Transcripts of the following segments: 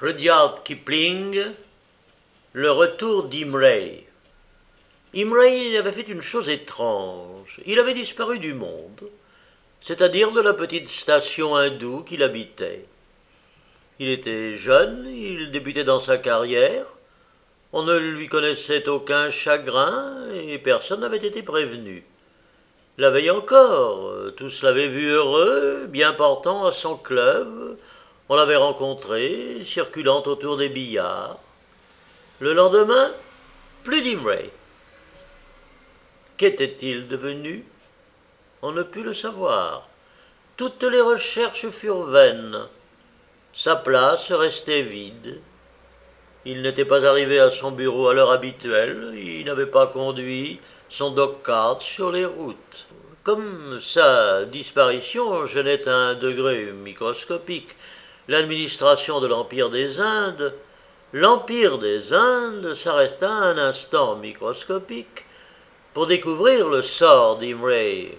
Rudyard Kipling, le retour d'Imray. Imray avait fait une chose étrange. Il avait disparu du monde, c'est-à-dire de la petite station hindoue qu'il habitait. Il était jeune, il débutait dans sa carrière, on ne lui connaissait aucun chagrin et personne n'avait été prévenu. La veille encore, tous l'avaient vu heureux, bien portant à son club. On l'avait rencontré, circulant autour des billards. Le lendemain, plus d'Imray. Qu'était-il devenu? On ne put le savoir. Toutes les recherches furent vaines. Sa place restait vide. Il n'était pas arrivé à son bureau à l'heure habituelle, il n'avait pas conduit son dog-cart sur les routes. Comme sa disparition gênait à un degré microscopique l'administration de l'Empire des Indes, l'Empire des Indes s'arrêta un instant microscopique pour découvrir le sort d'Imray.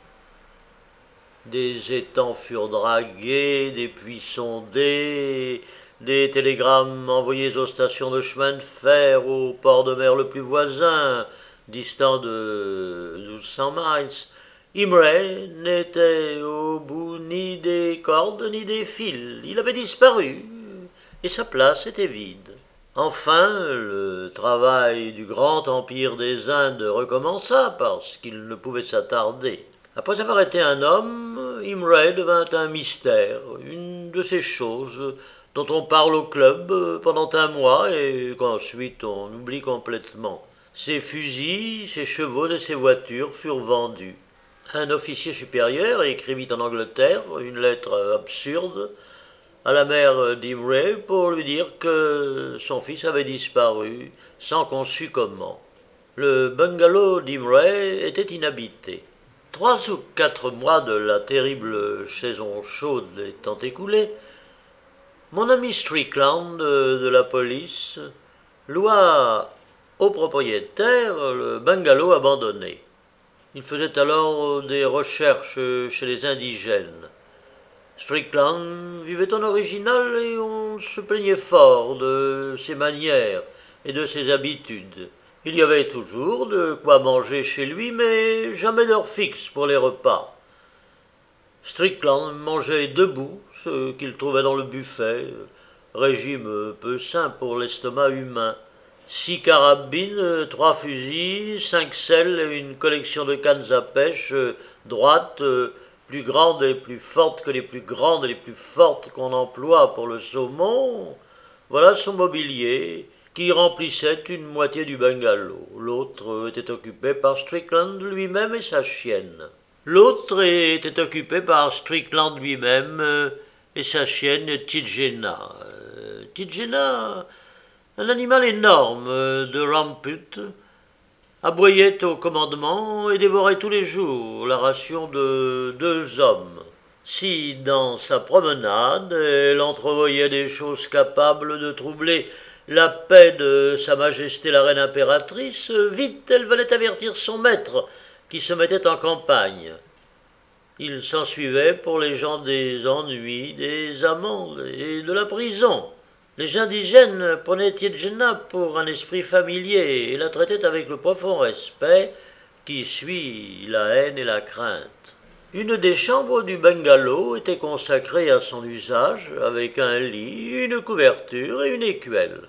Des étangs furent dragués, des puits sondés, des télégrammes envoyés aux stations de chemin de fer, au port de mer le plus voisin, distant de 1200 miles. Imray n'était au bout ni des cordes ni des fils. Il avait disparu et sa place était vide. Enfin, le travail du grand empire des Indes recommença parce qu'il ne pouvait s'attarder. Après avoir été un homme, Imray devint un mystère, une de ces choses dont on parle au club pendant un mois et qu'ensuite on oublie complètement. Ses fusils, ses chevaux et ses voitures furent vendus. Un officier supérieur écrivit en Angleterre une lettre absurde à la mère d'Imray pour lui dire que son fils avait disparu sans qu'on sût comment. Le bungalow d'Imray était inhabité. 3 ou 4 mois de la terrible saison chaude étant écoulés, mon ami Strickland de la police loua au propriétaire le bungalow abandonné. Il faisait alors des recherches chez les indigènes. Strickland vivait en original et on se plaignait fort de ses manières et de ses habitudes. Il y avait toujours de quoi manger chez lui, mais jamais d'heure fixe pour les repas. Strickland mangeait debout ce qu'il trouvait dans le buffet, régime peu sain pour l'estomac humain. 6 carabines, 3 fusils, 5 selles et une collection de cannes à pêche droites, plus grandes et plus fortes que les plus grandes et les plus fortes qu'on emploie pour le saumon. Voilà son mobilier, qui remplissait une moitié du bungalow. L'autre était occupé par Strickland lui-même et sa chienne. L'autre était occupé par Strickland lui-même et sa chienne Tidjena. Tidjena, un animal énorme de Ramput, aboyait au commandement et dévorait tous les jours la ration de 2 hommes. Si, dans sa promenade, elle entrevoyait des choses capables de troubler la paix de Sa Majesté la Reine impératrice, vite elle venait avertir son maître, qui se mettait en campagne. Il s'ensuivait pour les gens des ennuis, des amendes et de la prison. Les indigènes prenaient Tidjena pour un esprit familier et la traitaient avec le profond respect qui suit la haine et la crainte. Une des chambres du bungalow était consacrée à son usage, avec un lit, une couverture et une écuelle.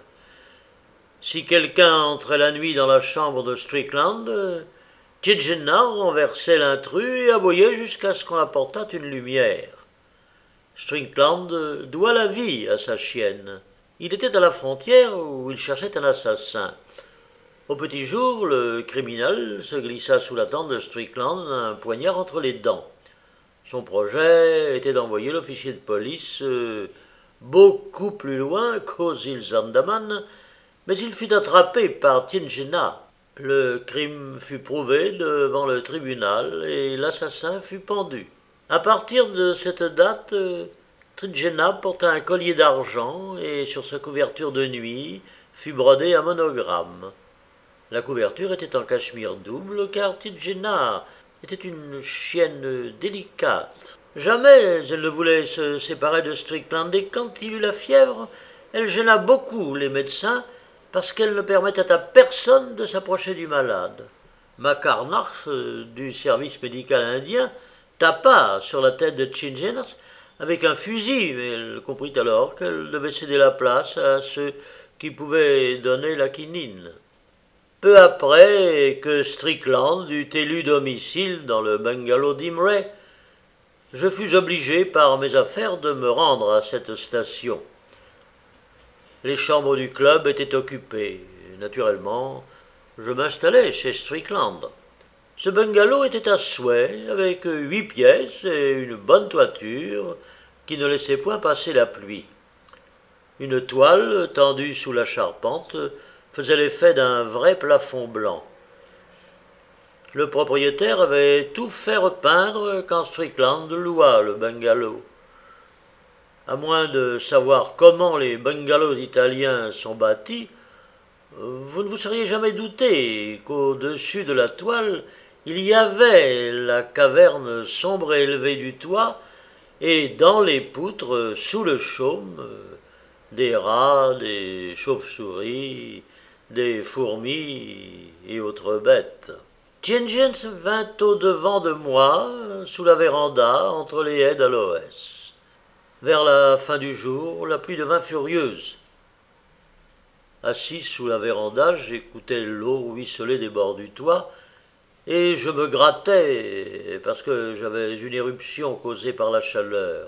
Si quelqu'un entrait la nuit dans la chambre de Strickland, Tidjena renversait l'intrus et aboyait jusqu'à ce qu'on apportât une lumière. Strickland doit la vie à sa chienne. Il était à la frontière où il cherchait un assassin. Au petit jour, le criminel se glissa sous la tente de Strickland, un poignard entre les dents. Son projet était d'envoyer l'officier de police beaucoup plus loin qu'aux îles Andaman, mais il fut attrapé par Tidjena. Le crime fut prouvé devant le tribunal et l'assassin fut pendu. À partir de cette date, Tidjena porta un collier d'argent et sur sa couverture de nuit fut brodé un monogramme. La couverture était en cachemire double car Tidjena était une chienne délicate. Jamais elle ne voulait se séparer de Strickland et quand il eut la fièvre, Elle gêna beaucoup les médecins parce qu'elle ne permettait à personne de s'approcher du malade. Macarnax, du service médical indien, tapa sur la tête de Chingenas avec un fusil, mais elle comprit alors qu'elle devait céder la place à ceux qui pouvaient donner la quinine. Peu après que Strickland eut élu domicile dans le bungalow d'Imray, je fus obligé par mes affaires de me rendre à cette station. Les chambres du club étaient occupées. Naturellement, je m'installai chez Strickland. Ce bungalow était à souhait, avec 8 pièces et une bonne toiture qui ne laissait point passer la pluie. Une toile tendue sous la charpente faisait l'effet d'un vrai plafond blanc. Le propriétaire avait tout fait repeindre quand Strickland loua le bungalow. À moins de savoir comment les bungalows italiens sont bâtis, vous ne vous seriez jamais douté qu'au-dessus de la toile, il y avait la caverne sombre et élevée du toit, et dans les poutres, sous le chaume, des rats, des chauves-souris, des fourmis et autres bêtes. Tienjens vint au-devant de moi, sous la véranda, entre les haies d'aloès. Vers la fin du jour, la pluie devint furieuse. Assis sous la véranda, j'écoutais l'eau ruisseler des bords du toit, et je me grattais parce que j'avais une éruption causée par la chaleur.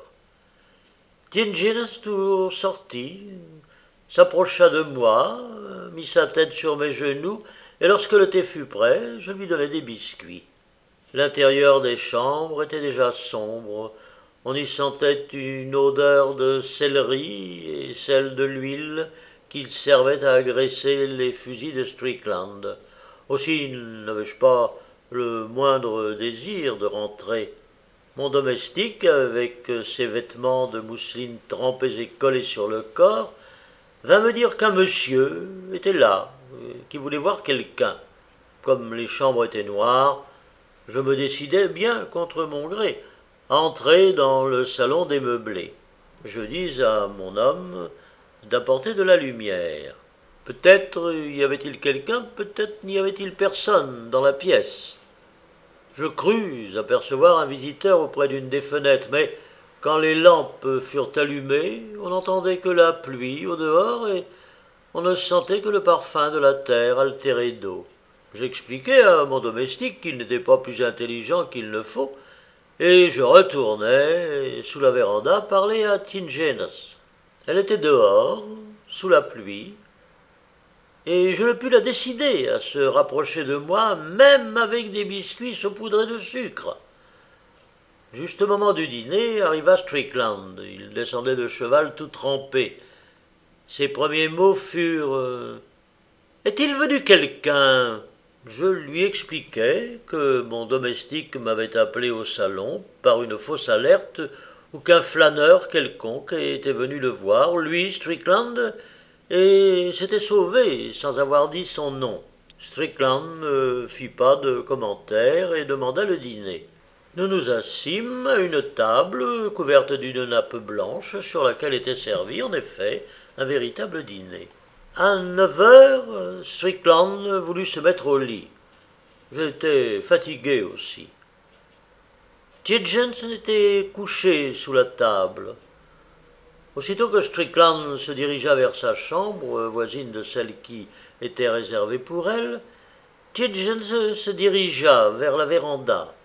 Tienjens sortit, s'approcha de moi, mit sa tête sur mes genoux, et lorsque le thé fut prêt, je lui donnai des biscuits. L'intérieur des chambres était déjà sombre, on y sentait une odeur de céleri et celle de l'huile qui servait à agresser les fusils de Strickland. Aussi n'avais-je pas le moindre désir de rentrer. Mon domestique, avec ses vêtements de mousseline trempés et collés sur le corps, vint me dire qu'un monsieur était là, qui voulait voir quelqu'un. Comme les chambres étaient noires, je me décidai bien contre mon gré à entrer dans le salon des meublés. Je dis à mon homme d'apporter de la lumière. Peut-être y avait-il quelqu'un, peut-être n'y avait-il personne dans la pièce. Je crus apercevoir un visiteur auprès d'une des fenêtres, mais quand les lampes furent allumées, on n'entendait que la pluie au dehors et on ne sentait que le parfum de la terre altérée d'eau. J'expliquai à mon domestique qu'il n'était pas plus intelligent qu'il ne faut, et je retournai sous la véranda parler à Tingenas. Elle était dehors, sous la pluie, et je ne pus la décider à se rapprocher de moi, même avec des biscuits saupoudrés de sucre. Juste au moment du dîner, arriva Strickland. Il descendait de cheval tout trempé. Ses premiers mots furent « Est-il venu quelqu'un ?» Je lui expliquai que mon domestique m'avait appelé au salon par une fausse alerte ou qu'un flâneur quelconque était venu le voir, lui, Strickland, et s'était sauvé sans avoir dit son nom. Strickland ne fit pas de commentaire et demanda le dîner. Nous nous assîmes à une table couverte d'une nappe blanche sur laquelle était servi, en effet, un véritable dîner. À 9 heures, Strickland voulut se mettre au lit. J'étais fatigué aussi. Tietjens était couché sous la table. Aussitôt que Strickland se dirigea vers sa chambre, voisine de celle qui était réservée pour elle, Tietjens se dirigea vers la véranda.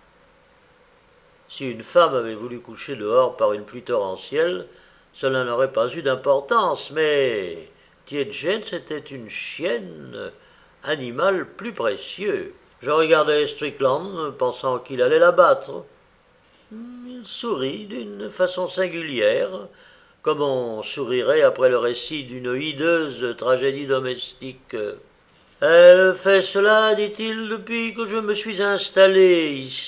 Si une femme avait voulu coucher dehors par une pluie torrentielle, cela n'aurait pas eu d'importance, mais Tietjens était une chienne, animal plus précieux. Je regardais Strickland, pensant qu'il allait la battre. Il sourit d'une façon singulière, comme on sourirait après le récit d'une hideuse tragédie domestique. « Elle fait cela, dit-il, depuis que je me suis installé ici. »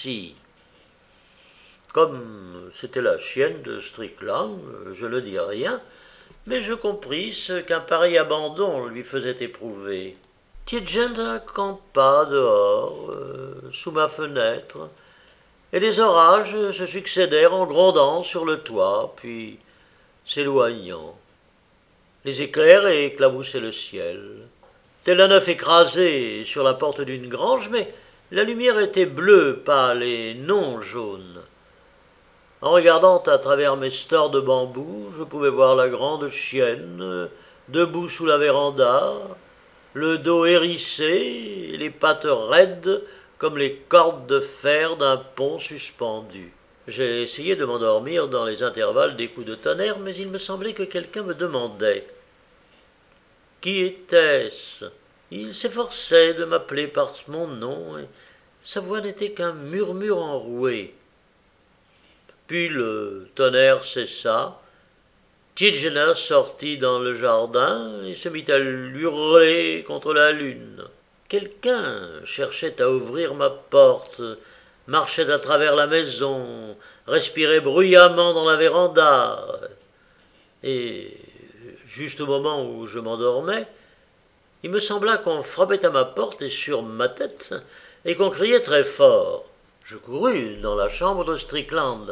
Comme c'était la chienne de Strickland, je ne dis rien, mais je compris ce qu'un pareil abandon lui faisait éprouver. Tietjens campa dehors, sous ma fenêtre, et les orages se succédèrent en grondant sur le toit, puis s'éloignant. Les éclairs éclaboussaient le ciel. Tel un œuf écrasé sur la porte d'une grange, mais la lumière était bleue, pâle et non jaune. En regardant à travers mes stores de bambou, je pouvais voir la grande chienne, debout sous la véranda, le dos hérissé, les pattes raides comme les cordes de fer d'un pont suspendu. J'ai essayé de m'endormir dans les intervalles des coups de tonnerre, mais il me semblait que quelqu'un me demandait. Qui était-ce? Il s'efforçait de m'appeler par mon nom, et sa voix n'était qu'un murmure enroué. Puis le tonnerre cessa. Tietjena sortit dans le jardin et se mit à hurler contre la lune. Quelqu'un cherchait à ouvrir ma porte, marchait à travers la maison, respirait bruyamment dans la véranda. Et, juste au moment où je m'endormais, il me sembla qu'on frappait à ma porte et sur ma tête, et qu'on criait très fort. Je courus dans la chambre de Strickland.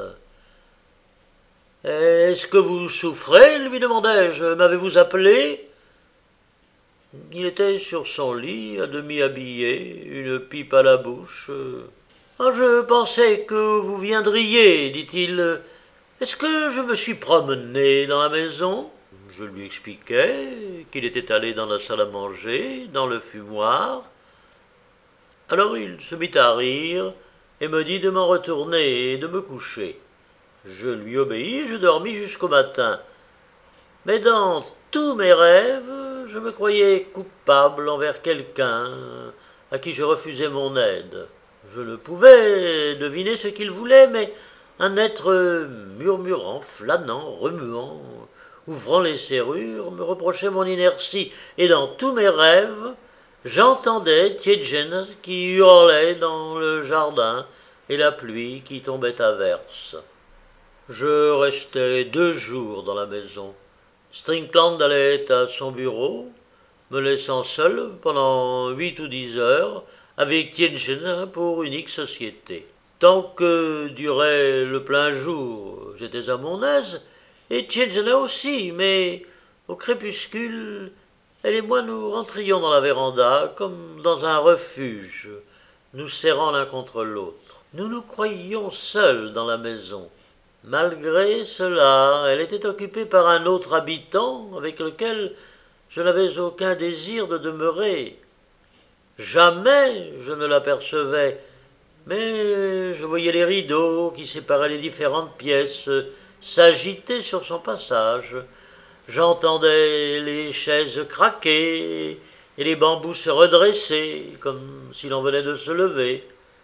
« Est-ce que vous souffrez ?» lui demandai-je. « M'avez-vous appelé ?» Il était sur son lit, à demi habillé, une pipe à la bouche. « Ah, je pensais que vous viendriez, dit-il. Est-ce que je me suis promené dans la maison ?» Je lui expliquai qu'il était allé dans la salle à manger, dans le fumoir. Alors il se mit à rire et me dit de m'en retourner et de me coucher. Je lui obéis et je dormis jusqu'au matin. Mais dans tous mes rêves, je me croyais coupable envers quelqu'un à qui je refusais mon aide. Je ne pouvais deviner ce qu'il voulait, mais un être murmurant, flânant, remuant, ouvrant les serrures, me reprochait mon inertie, et dans tous mes rêves, j'entendais Tietjens qui hurlait dans le jardin et la pluie qui tombait à verse. Je restai 2 jours dans la maison. Strickland allait à son bureau, me laissant seul pendant 8 ou 10 heures avec Tietjens pour unique société. Tant que durait le plein jour, j'étais à mon aise, et Tietjens aussi, mais au crépuscule, elle et moi nous rentrions dans la véranda comme dans un refuge, nous serrant l'un contre l'autre. Nous nous croyions seuls dans la maison. Malgré cela, elle était occupée par un autre habitant avec lequel je n'avais aucun désir de demeurer. Jamais je ne l'apercevais, mais je voyais les rideaux qui séparaient les différentes pièces s'agiter sur son passage. J'entendais les chaises craquer et les bambous se redresser comme si l'on venait de se lever.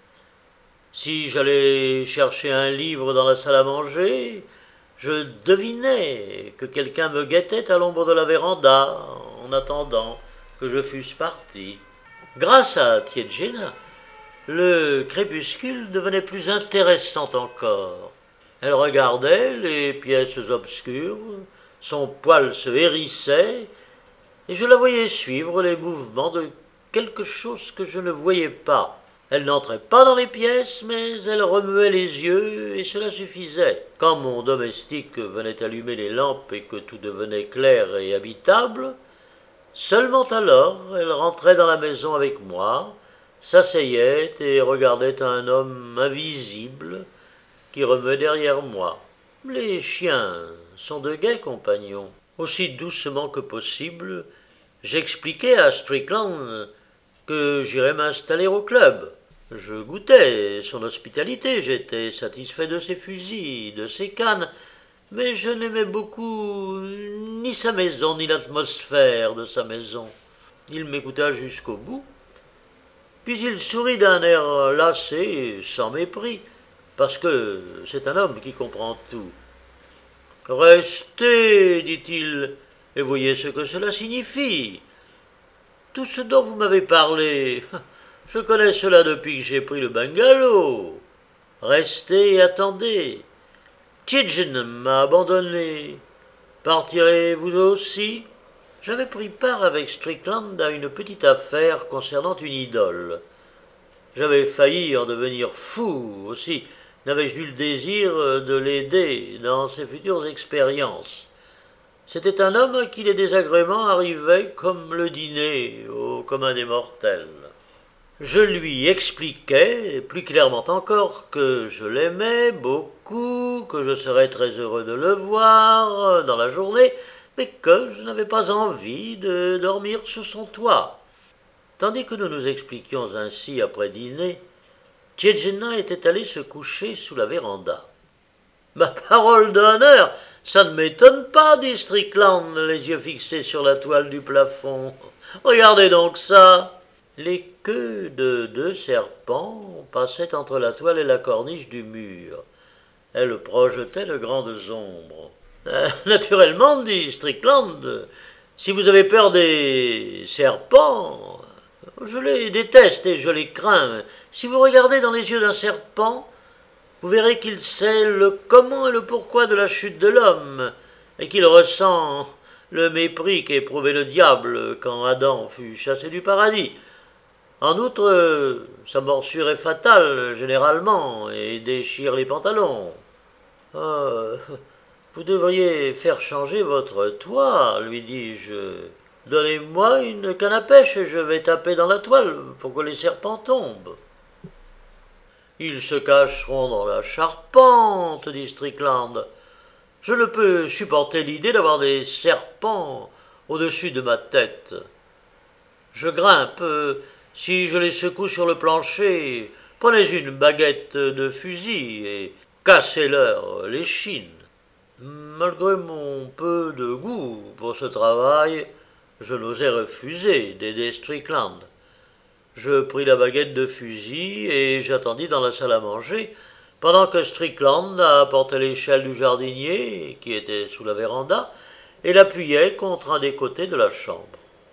Si j'allais chercher un livre dans la salle à manger, je devinais que quelqu'un me guettait à l'ombre de la véranda en attendant que je fusse parti. Grâce à Tietjens, le crépuscule devenait plus intéressant encore. Elle regardait les pièces obscures, son poil se hérissait, et je la voyais suivre les mouvements de quelque chose que je ne voyais pas. Elle n'entrait pas dans les pièces, mais elle remuait les yeux, et cela suffisait. Quand mon domestique venait allumer les lampes et que tout devenait clair et habitable, seulement alors elle rentrait dans la maison avec moi, s'asseyait et regardait un homme invisible qui remuait derrière moi. Les chiens sont de gais compagnons. Aussi doucement que possible, j'expliquai à Strickland que j'irais m'installer au club. Je goûtais son hospitalité, j'étais satisfait de ses fusils, de ses cannes, mais je n'aimais beaucoup ni sa maison, ni l'atmosphère de sa maison. Il m'écouta jusqu'au bout, puis il sourit d'un air lassé, sans mépris, parce que c'est un homme qui comprend tout. « Restez, dit-il, et voyez ce que cela signifie. Tout ce dont vous m'avez parlé, je connais cela depuis que j'ai pris le bungalow. Restez et attendez. Tietjens m'a abandonné. Partirez-vous aussi ?» J'avais pris part avec Strickland à une petite affaire concernant une idole. J'avais failli en devenir fou aussi. N'avais-je eu le désir de l'aider dans ses futures expériences. C'était un homme à qui les désagréments arrivaient comme le dîner au commun des mortels. Je lui expliquai, plus clairement encore, que je l'aimais beaucoup, que je serais très heureux de le voir dans la journée, mais que je n'avais pas envie de dormir sous son toit. Tandis que nous nous expliquions ainsi après dîner, Tchétchéna était allé se coucher sous la véranda. Ma parole d'honneur, ça ne m'étonne pas, dit Strickland, les yeux fixés sur la toile du plafond. Regardez donc ça. Les queues de deux serpents passaient entre la toile et la corniche du mur. Elles projetaient de grandes ombres. Naturellement, dit Strickland, si vous avez peur des serpents, je les déteste et je les crains. Si vous regardez dans les yeux d'un serpent, vous verrez qu'il sait le comment et le pourquoi de la chute de l'homme, et qu'il ressent le mépris qu'éprouvait le diable quand Adam fut chassé du paradis. En outre, sa morsure est fatale, généralement, et déchire les pantalons. Ah, vous devriez faire changer votre toit, lui dis-je. Donnez-moi une canne à pêche et je vais taper dans la toile pour que les serpents tombent. Ils se cacheront dans la charpente, dit Strickland. Je ne peux supporter l'idée d'avoir des serpents au-dessus de ma tête. Je grimpe. Si je les secoue sur le plancher, prenez une baguette de fusil et cassez-leur l'échine. Malgré mon peu de goût pour ce travail, je n'osais refuser d'aider Strickland. Je pris la baguette de fusil et j'attendis dans la salle à manger, pendant que Strickland apportait l'échelle du jardinier, qui était sous la véranda, et l'appuyait contre un des côtés de la chambre.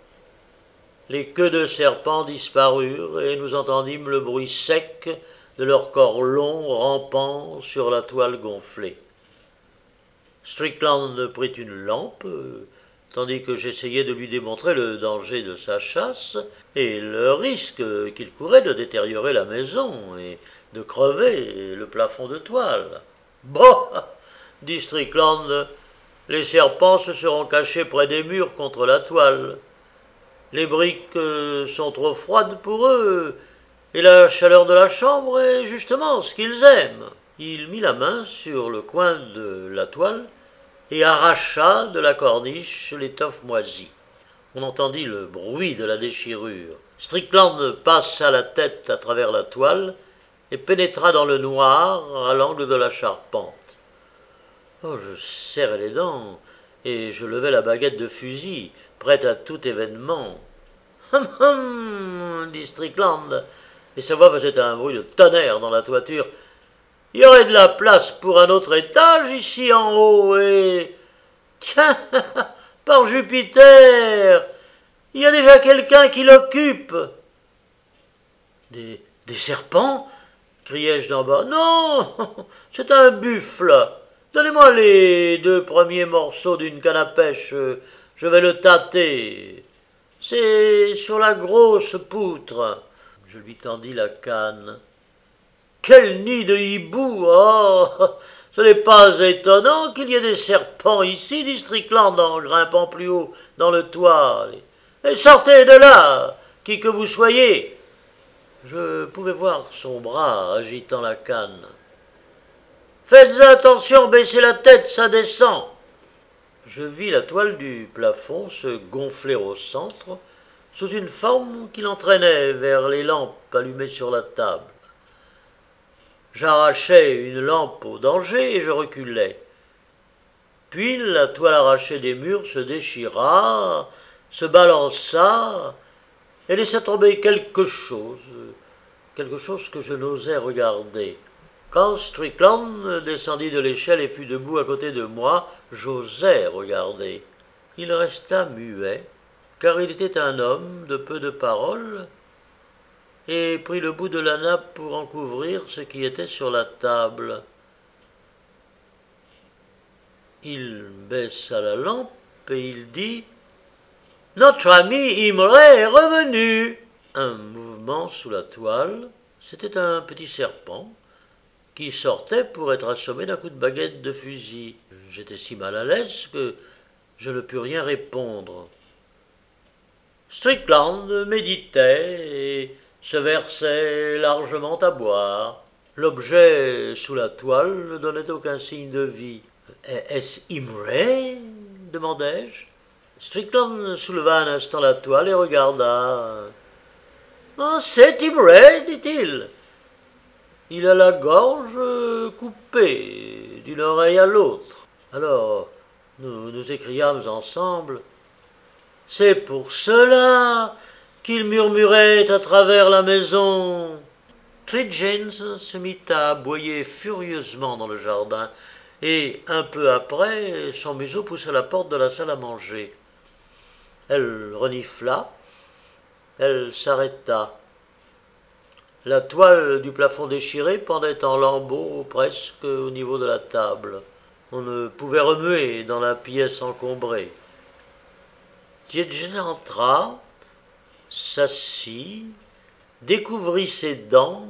Les queues de serpents disparurent et nous entendîmes le bruit sec de leurs corps longs rampant sur la toile gonflée. Strickland prit une lampe, tandis que j'essayais de lui démontrer le danger de sa chasse et le risque qu'il courait de détériorer la maison et de crever le plafond de toile. Bon, dit Strickland, les serpents se seront cachés près des murs contre la toile. Les briques sont trop froides pour eux, et la chaleur de la chambre est justement ce qu'ils aiment. Il mit la main sur le coin de la toile et arracha de la corniche l'étoffe moisie. On entendit le bruit de la déchirure. Strickland passa la tête à travers la toile et pénétra dans le noir à l'angle de la charpente. Oh, je serrai les dents et je levai la baguette de fusil, prête à tout événement. Hum hum, dit Strickland, et sa voix faisait un bruit de tonnerre dans la toiture. Il y aurait de la place pour un autre étage ici en haut, et... Tiens, par Jupiter, il y a déjà quelqu'un qui l'occupe. Des serpents? Criai-je d'en bas. Non, c'est un buffle. Donnez-moi les 2 premiers morceaux d'une canne à pêche, je vais le tâter. C'est sur la grosse poutre. Je lui tendis la canne. Quel nid de hibou! Oh, ce n'est pas étonnant qu'il y ait des serpents ici, dit Strickland en grimpant plus haut dans le toit. Et sortez de là, qui que vous soyez. Je pouvais voir son bras agitant la canne. Faites attention, baissez la tête, ça descend. Je vis la toile du plafond se gonfler au centre, sous une forme qui l'entraînait vers les lampes allumées sur la table. J'arrachai une lampe au danger et je reculai. Puis la toile arrachée des murs se déchira, se balança et laissa tomber quelque chose que je n'osais regarder. Quand Strickland descendit de l'échelle et fut debout à côté de moi, j'osais regarder. Il resta muet, car il était un homme de peu de paroles, et prit le bout de la nappe pour en couvrir ce qui était sur la table. Il baissa la lampe et il dit « Notre ami Imre est revenu !» Un mouvement sous la toile, c'était un petit serpent qui sortait pour être assommé d'un coup de baguette de fusil. J'étais si mal à l'aise que Je ne pus rien répondre. Strickland méditait et se versait largement à boire. L'objet sous la toile ne donnait aucun signe de vie. Est-ce Imre demandai-je. Strickland souleva un instant la toile et regarda. Oh, c'est Imre, dit-il. Il a la gorge coupée d'une oreille à l'autre. Alors, nous écriâmes ensemble. C'est pour cela qu'il murmurait à travers la maison. James se mit à aboyer furieusement dans le jardin, et un peu après, son museau poussa la porte de la salle à manger. Elle renifla, elle s'arrêta. La toile du plafond déchiré pendait en lambeaux presque au niveau de la table. On ne pouvait remuer dans la pièce encombrée. Tietjens entra, s'assit, découvrit ses dents,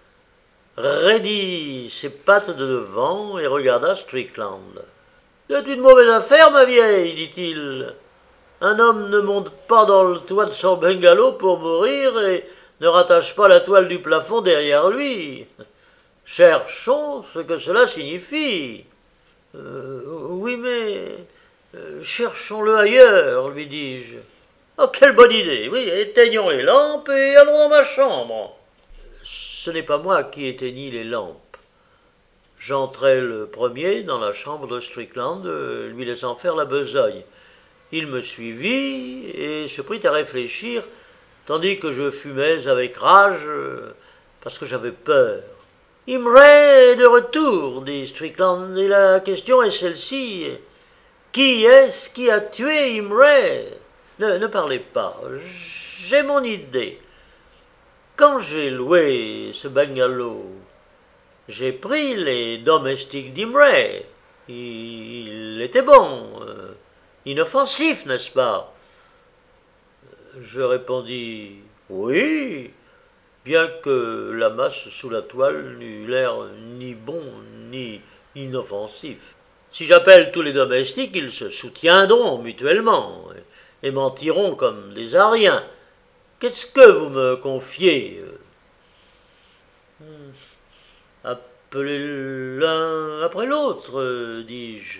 raidit ses pattes de devant et regarda Strickland. « C'est une mauvaise affaire, ma vieille, dit-il. Un homme ne monte pas dans le toit de son bungalow pour mourir et ne rattache pas la toile du plafond derrière lui. Cherchons ce que cela signifie. Oui, mais cherchons-le ailleurs, lui dis-je. Oh, quelle bonne idée. Oui, éteignons les lampes et allons dans ma chambre. Ce n'est pas moi qui éteignis les lampes. J'entrai le premier dans la chambre de Strickland, lui laissant faire la besogne. Il me suivit et se prit à réfléchir, tandis que je fumais avec rage, parce que j'avais peur. « Imre est de retour, dit Strickland, et la question est celle-ci. Qui est-ce qui a tué Imre ? Ne parlez pas, j'ai mon idée. Quand j'ai loué ce bungalow, j'ai pris les domestiques d'Imre. Il était bon, inoffensif, n'est-ce pas ? Je répondis « Oui », bien que la masse sous la toile n'eût l'air ni bon ni inoffensif. Si j'appelle tous les domestiques, ils se soutiendront mutuellement et mentiront comme des Ariens. Qu'est-ce que vous me confiez ? Appelez l'un après l'autre, dis-je.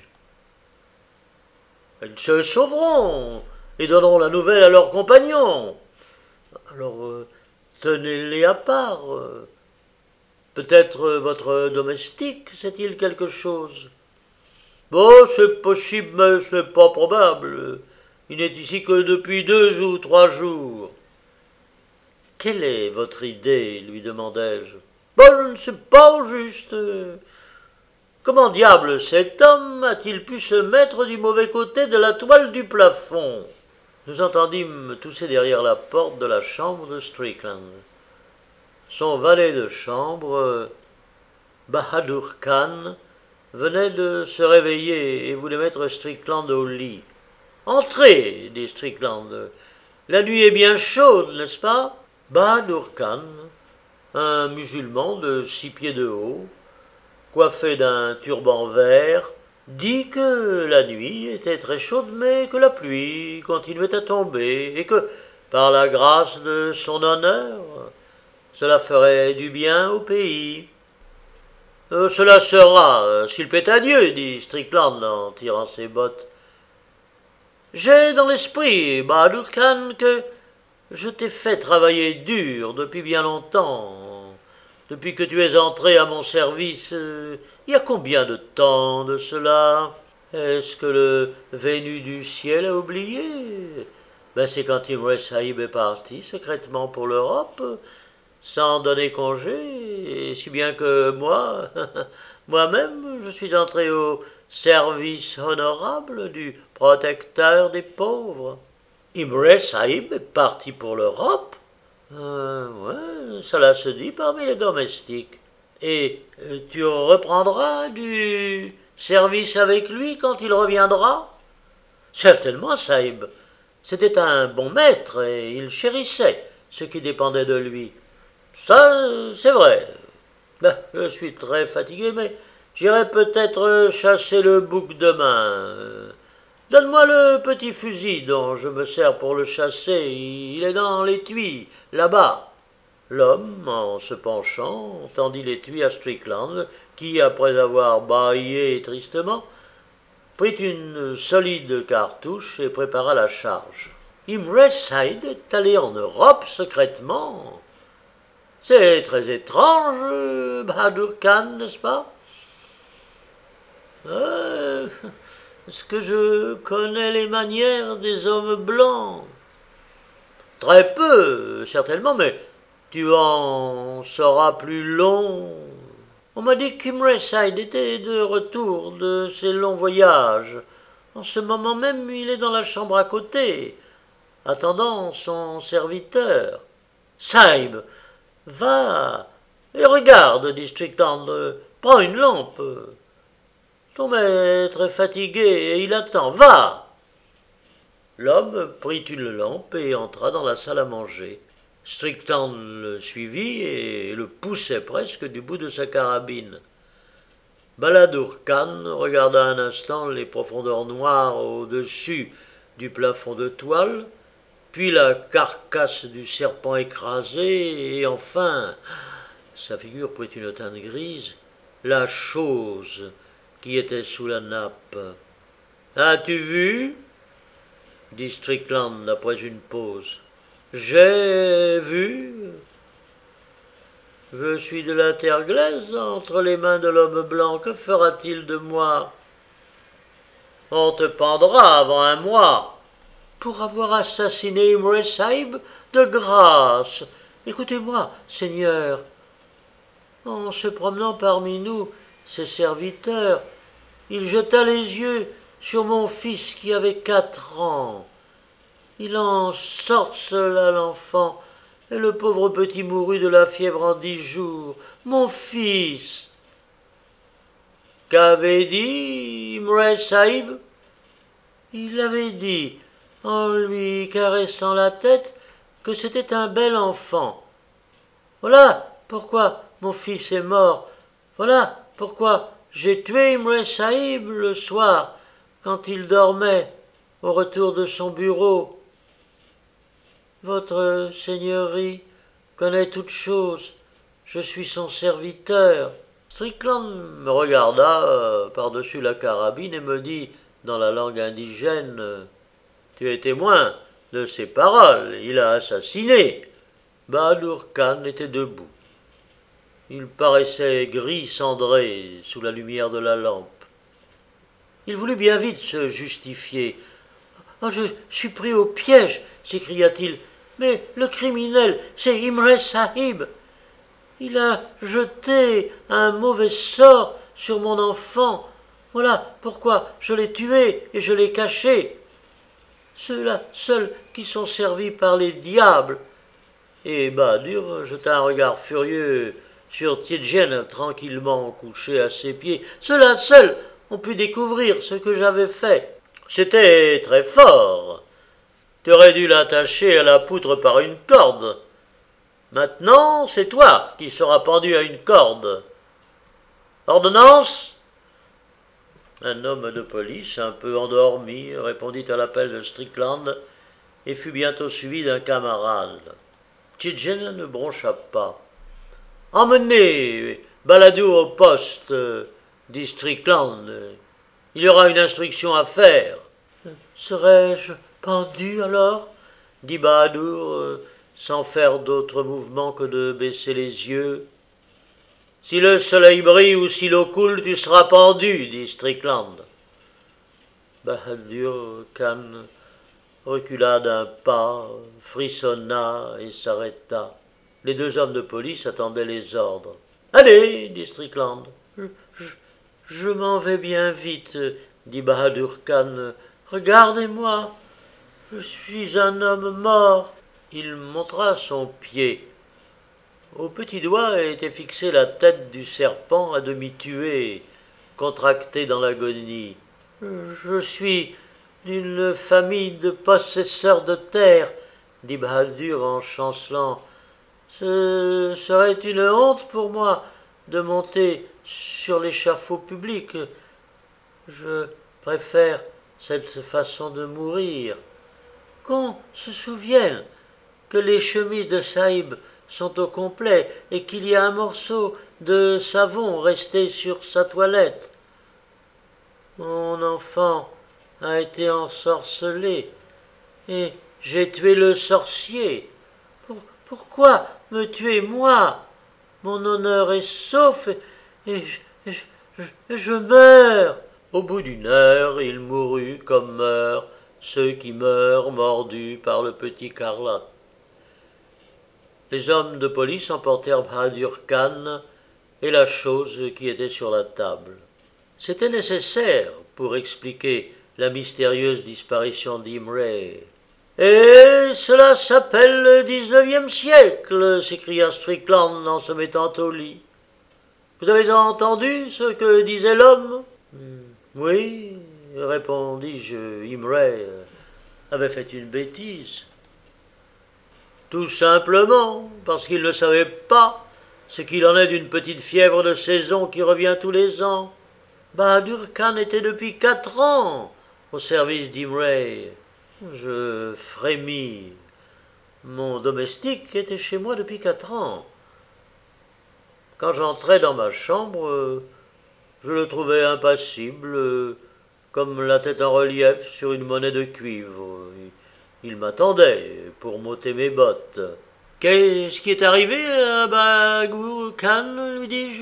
Ils se sauveront et donneront la nouvelle à leurs compagnons. Alors, tenez-les à part. Peut-être votre domestique sait-il quelque chose ? Bon, c'est possible, mais ce n'est pas probable. Il n'est ici que depuis 2 ou 3 jours. Quelle est votre idée ? Lui demandai-je. Bon, je ne sais pas au juste. Comment diable cet homme a-t-il pu se mettre du mauvais côté de la toile du plafond ? Nous entendîmes tousser derrière la porte de la chambre de Strickland. Son valet de chambre, Bahadur Khan, venait de se réveiller et voulait mettre Strickland au lit. « Entrez, dit Strickland. La nuit est bien chaude, n'est-ce pas ?» Bahadur Khan, un musulman de 6 pieds de haut, coiffé d'un turban vert, dit que la nuit était très chaude, mais que la pluie continuait à tomber, et que, par la grâce de son honneur, cela ferait du bien au pays. Cela sera, s'il plaît à Dieu, dit Strickland en tirant ses bottes. J'ai dans l'esprit, Bahadur Khan, que je t'ai fait travailler dur depuis bien longtemps, depuis que tu es entré à mon service. Il y a combien de temps de cela ? Est-ce que le venu du ciel a oublié ? C'est quand Imre Sahib est parti secrètement pour l'Europe, sans donner congé, et si bien que moi-même, je suis entré au service honorable du protecteur des pauvres. Imre Sahib est parti pour l'Europe ? Ouais, cela se dit parmi les domestiques. Et tu reprendras du service avec lui quand il reviendra ? Certainement, Sahib. C'était un bon maître et il chérissait ce qui dépendait de lui. Ça, c'est vrai. Je suis très fatigué, mais j'irai peut-être chasser le bouc demain. Donne-moi le petit fusil dont je me sers pour le chasser. Il est dans l'étui, là-bas. L'homme, en se penchant, tendit l'étui à Strickland, qui, après avoir bâillé tristement, prit une solide cartouche et prépara la charge. Imre Said est allé en Europe secrètement. C'est très étrange, Bahadur Khan, n'est-ce pas? Est-ce que je connais les manières des hommes blancs? Très peu, certainement, mais tu en sauras plus long. On m'a dit qu'Imre Said était de retour de ses longs voyages. En ce moment même, il est dans la chambre à côté, attendant son serviteur. Saïb, va et regarde, dit Strickland. Prends une lampe. Ton maître est fatigué et il attend. Va. L'homme prit une lampe et entra dans la salle à manger. Strickland le suivit et le poussait presque du bout de sa carabine. Bahadur Khan regarda un instant les profondeurs noires au-dessus du plafond de toile, puis la carcasse du serpent écrasé, et enfin, sa figure prit une teinte grise, la chose qui était sous la nappe. As-tu vu? Dit Strickland après une pause. J'ai vu. Je suis de la terre glaise entre les mains de l'homme blanc. Que fera-t-il de moi? On te pendra avant un mois. Pour avoir assassiné Imre Saïb? De grâce. Écoutez-moi, Seigneur. En se promenant parmi nous, ses serviteurs, il jeta les yeux sur mon fils qui avait 4 ans. Il ensorcela l'enfant, et le pauvre petit mourut de la fièvre en 10 jours. Mon fils. Qu'avait dit Imre Saïb? Il avait dit, en lui caressant la tête, que c'était un bel enfant. Voilà pourquoi mon fils est mort. Voilà pourquoi j'ai tué Imre Saïb le soir, quand il dormait, au retour de son bureau. Votre Seigneurie connaît toutes choses. Je suis son serviteur. Strickland me regarda par-dessus la carabine et me dit, dans la langue indigène, « Tu es témoin de ses paroles. Il a assassiné. » Bahadur Khan était debout. Il paraissait gris cendré sous la lumière de la lampe. Il voulut bien vite se justifier. « Oh, je suis pris au piège !» s'écria-t-il. « Mais le criminel, c'est Imre Saïb. Il a jeté un mauvais sort sur mon enfant. Voilà pourquoi je l'ai tué et je l'ai caché. Ceux-là seuls qui sont servis par les diables. » Et Bahadur jeta un regard furieux sur Tietjen, tranquillement couché à ses pieds. Ceux-là seuls ont pu découvrir ce que j'avais fait. C'était très fort. Tu aurais dû l'attacher à la poutre par une corde. Maintenant, c'est toi qui seras pendu à une corde. Ordonnance? Un homme de police, un peu endormi, répondit à l'appel de Strickland et fut bientôt suivi d'un camarade. Tietjen ne broncha pas. Emmenez Bahadur au poste, dit Strickland. Il y aura une instruction à faire. Serais-je pendu alors? Dit Bahadur, sans faire d'autre mouvement que de baisser les yeux. Si le soleil brille ou si l'eau coule, tu seras pendu, dit Strickland. Bahadur Khan recula d'un pas, frissonna et s'arrêta. Les 2 hommes de police attendaient les ordres. Allez, dit Strickland. Je m'en vais bien vite, dit Bahadur Khan. Regardez-moi, je suis un homme mort. Il montra son pied. Au petit doigt était fixée la tête du serpent à demi tué, contracté dans l'agonie. Je suis d'une famille de possesseurs de terre, dit Bahadur en chancelant. Ce serait une honte pour moi de monter sur l'échafaud public. Je préfère cette façon de mourir. Qu'on se souvienne que les chemises de Saïb sont au complet et qu'il y a un morceau de savon resté sur sa toilette. Mon enfant a été ensorcelé et j'ai tué le sorcier. Pourquoi me tuer moi? Mon honneur est sauf et je meurs. Au bout d'une heure, il mourut comme meurent ceux qui meurent mordus par le petit Carlotte. Les hommes de police emportèrent Bahadur Khan et la chose qui était sur la table. C'était nécessaire pour expliquer la mystérieuse disparition d'Imre. Et cela s'appelle le 19e siècle, s'écria Strickland en se mettant au lit. Vous avez entendu ce que disait l'homme? Oui, répondis-je, Imre avait fait une bêtise. Tout simplement parce qu'il ne savait pas ce qu'il en est d'une petite fièvre de saison qui revient tous les ans. Bahadur Khan était depuis 4 ans au service d'Imre. Je frémis. Mon domestique était chez moi depuis 4 ans. Quand j'entrais dans ma chambre, je le trouvais impassible, comme la tête en relief sur une monnaie de cuivre. Il m'attendait pour m'ôter mes bottes. Qu'est-ce qui est arrivé à Bahadur Khan, lui dis-je.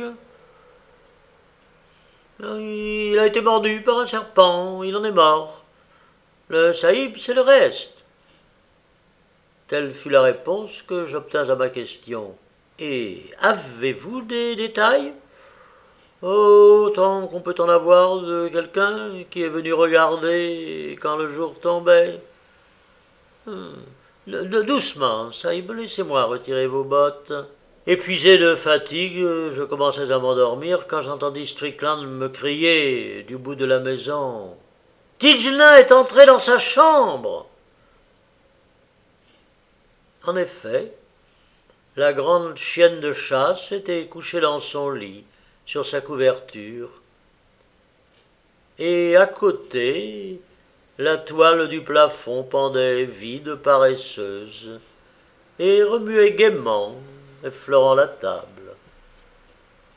Il a été mordu par un serpent, il en est mort. Le saïb, c'est le reste. Telle fut la réponse que j'obtins à ma question. Et avez-vous des détails? Autant qu'on peut en avoir de quelqu'un qui est venu regarder quand le jour tombait. Doucement, saïb, laissez-moi retirer vos bottes. Épuisé de fatigue, je commençais à m'endormir quand j'entendis Strickland me crier du bout de la maison. « Tijna est entré dans sa chambre !» En effet, la grande chienne de chasse était couchée dans son lit, sur sa couverture, et à côté, la toile du plafond pendait vide, paresseuse, et remuait gaiement, effleurant la table.